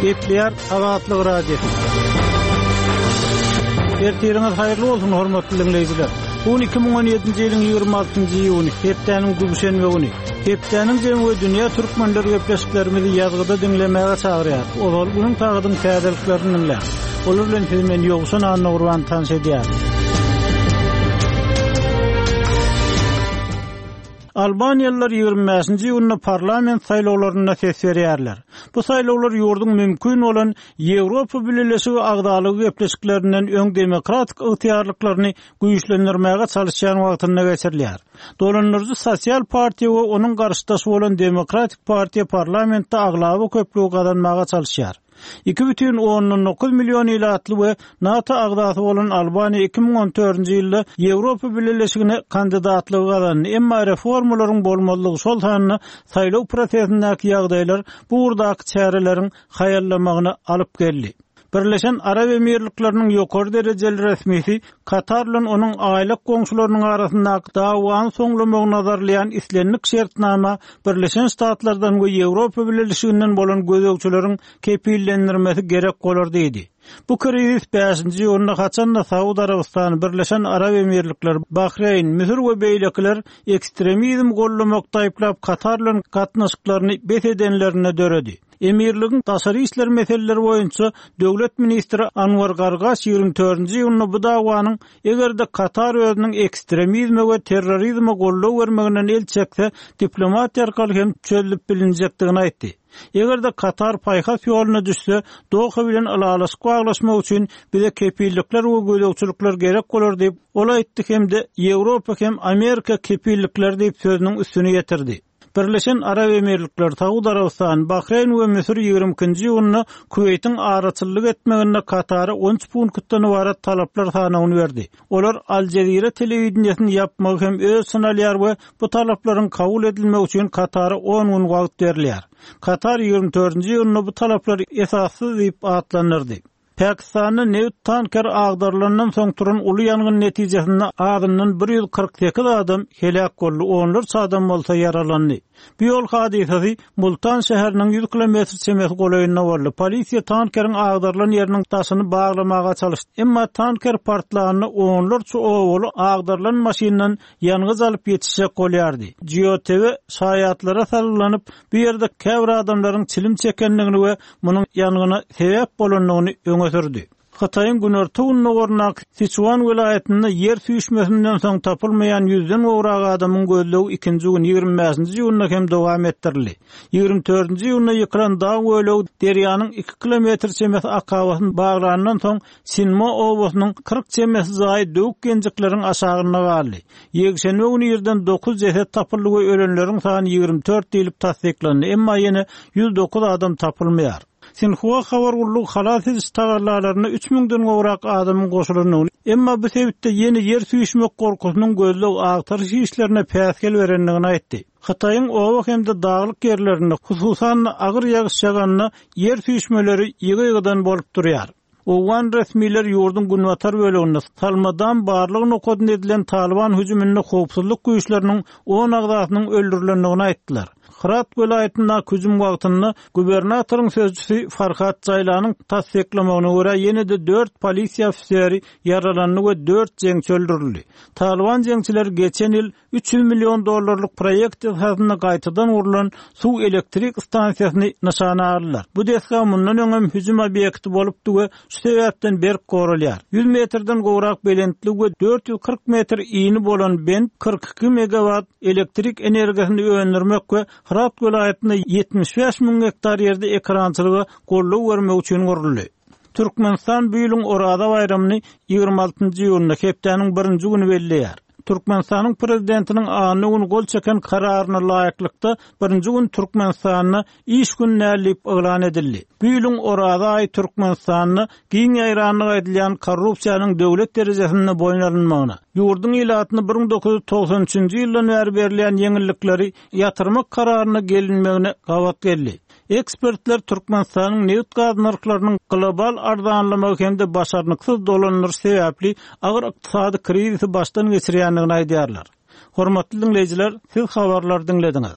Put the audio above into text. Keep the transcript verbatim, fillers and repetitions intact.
Kepler Agatlyk radio. Ertiriniz hayırlı olsun hormatly dinleyijiler. Bu iki bin on ýedinji ýylyň ýygrima altynjy iýuny, hepdeniň duşenbe güni. Hepdeniň jemgy dünýä türkmenleri gepleşiklerimizi ýazgyda dinlemäge çagyrýar. Olar bunyň tagydyň täzeliklerini dinler. Olar bilen filmen ýogsun anna urwan tanış edýär. Albaniyalılar ýygrima beşinji ýylyny parlament saýlawlaryna ses berýärler. Bu saýlawlar ýurdun mümkin bolan Ýewropa Birleşigi agdalygy gepleşiklerinden öň demokratik ygtyarlyklaryny güýçlendirmäge çalışýan wagtyna geçirilýär. Dolanyrjy sosial partiýa we onuň garşydaşy bolan demokratik partiýa parlamentde aglaby köplügi kazanmaga çalışýar. iki бүтүн onuň dokuz milyon ilatly we NATO agdasy bolan Albaniya iki bin on dördünji ýylda Ýewropa Birleşigine kandidatlygy kazandy. Emma reformalaryň bolmalygy şol hanyna saýlaw prosesindäki ýagdaýlar bu urdaky çäreleriň haýallamagyna alyp geldi. Birleşen Arab Emirlikläriniň ýokary derejeli resmisi Katar bilen onuň aýlyk goňşularynyň arasyndaky dawany soňlamagy nazarlayan islenlik şertnama Birleşen Ştatlardan we Ýewropa Birleşiginden bolan gözegçileriň kepillendirmesi gerek bolar diýdi. Bu kriz beşinji ýylyna haçan da Saudi Arabistan, Birleşen Arab Emirlikler, Bahreyn, Misir we beýlekiler ekstremizm gollamakda aýplap Katar bilen gatnaşyklaryny bet edenlerine döredi. Emirligiň daşary işler meseleleri boýunça döwlet ministri Anwar Gargaş ýygrima dördünji ýylyny bu dawanyň egerde Katar özüniň ekstremizme we terrorizme gollaw bermeginden el çekse diplomatiýa arkaly hem çözülip bilinjekdigini aýtdy. Egerde Katar paýhas ýoluna düşse, Doha bilen alalaşyk baglaşmak üçin bize kepillikler we gözegçilikler gerek bolar diýip ola aýtdy hemde Ýewropa hem Amerika kepillikler diýip sözüniň üstüne ýetirdi. Birleşen Arab Emirlikler, Saudi Arabistan, Bahreyn we Misir ýygrima ikinji ýylyny Kuweytiň araçylyk etmegine Katara on üç punktdan ibaret talaplar sanawyny berdi. Olar Al Jazeera telewizionyny ýapmak hem öz synalýar we bu talaplaryň kabul edilmegi üçin Katara on gün wagt berilýär. Katar ýygrima dördünji ýylyny bu talaplar esassyz diýip atlanyrdy. Pakistanyň neft tanker agdarlanan soň turan uly ýangyn netijesinde adamdan bir ýüz kırk sekiz adam helak boldy, onlarca adam bolsa yaralandy. Bu ýol hadisesi Multan şäheriniň yüz kilometr çemes golaýyna boldy. Polisiýa tankeriň agdarlan ýeriniň taşyny baglamaga çalışdy. Emma tanker partlagyny onlarca owaly agdarlan maşynyň ýanyňyz alyp ýetişjek bolýardy. G O T V şaýatlara sarylanyp bu ýerde käbir adamlaryň çilim çekenligini we munyň ýanygyna sebäp bolanlygyny öňe sürdi. Hataýyň günorta gornak Sichuan welaýetinde yer süýşmesinden soň tapylmayan yüzden owrak adamyň gözlegi ikinji gün ýygrima beşinji ýylyna hem dowam etdirildi. ýygrima dördünji ýylyna ýykylan daň wölegi derýanyň iki kilometr çemes akabasyny baglanandan soň Sinmo owasynyň kırk çemes zaý döwük genjikleriň aşagyna galdy. Ýegşenme güni ýerden dokuz jeset tapyldy we ölenleriň sany ýygrima dört diýilip tasdiklendi. Emma ýene yüz dokuz adam tapylmaýar. Sinhua habargullyk halat ediş tagarlalaryna üç müňden gowrak adamyň goşulyny, emma bu sebäpde ýeni ýer süýşmek gorkusynyň gözleg agtarys işlerine päsgel berenligini aýtdy. Hataýyň owak hemde daglyk ýerlerinde, hususan agyr ýagyş ýaganyna ýer süýşmeleri ýygy-ýygydan bolup durýar. Owan resmiler ýurdun günwatar böleginde salmadan barlygy nokadyn edilen Taliban hüjüminde howpsuzlyk güýçleriniň on agdasynyň öldürilendigini aýtdylar. Hirat welaýetinde hüjüm wagtynda gubernatoriň sözçüsi Farhat Jaylanyň tasdiklamagyna görä ýene-de dört polisiýa ofiseri yaralandy we dört jeňçi öldürildi. Taliban jeňçiler geçen ýyl üç yüz milyon dollarlyk proýekt hazyna gaýtadan urulan suw elektrik stansiýasyny nişana aldylar. Bu desga mundan öňem hüjüm obyekti bolupdy we şu sebäpden berk gorulýar. yüz metrden gowrak belentli we dört yüz kırk metr iýni bolan bent kırk iki megawatt elektrik energiýasyny öňürmek we Hirat welaýetinde yetmiş beş müň hektar ýerde ekrançylygy gollaw bermek üçin guruldy. Türkmenistan bu ýylyň Orada bayramyny ýygrima altynjy ýylyna hepdeniň birinji güni belleýär. Türkmenistanyň prezidentiniň anyny gün gol çeken kararyna laýyklykda birinji gün Türkmenistanyny iş gününe diýip elan edildi. Bu ýylyň Orada aý Türkmenistanyny giň ýaýranlyk edilen korrupsiýanyň döwlet derejesinde boýnalynmagyna, ýurdun ilatyny bir bin dokuz yüz togson üçinji ýyldan beri berilen ýeňillikleri ýatyrmak kararyna gelinmegine gawat geldi. Ekspertler Türkmenistanyň neft gaz narklarynyň global arzanlamagy hemde başarnyksız dolanýar sebäpli agyr ykdysady krizisi başdan geçirýändigini aýdýarlar. Hormatly dinleyijiler, siz habarlar dinlediňiz.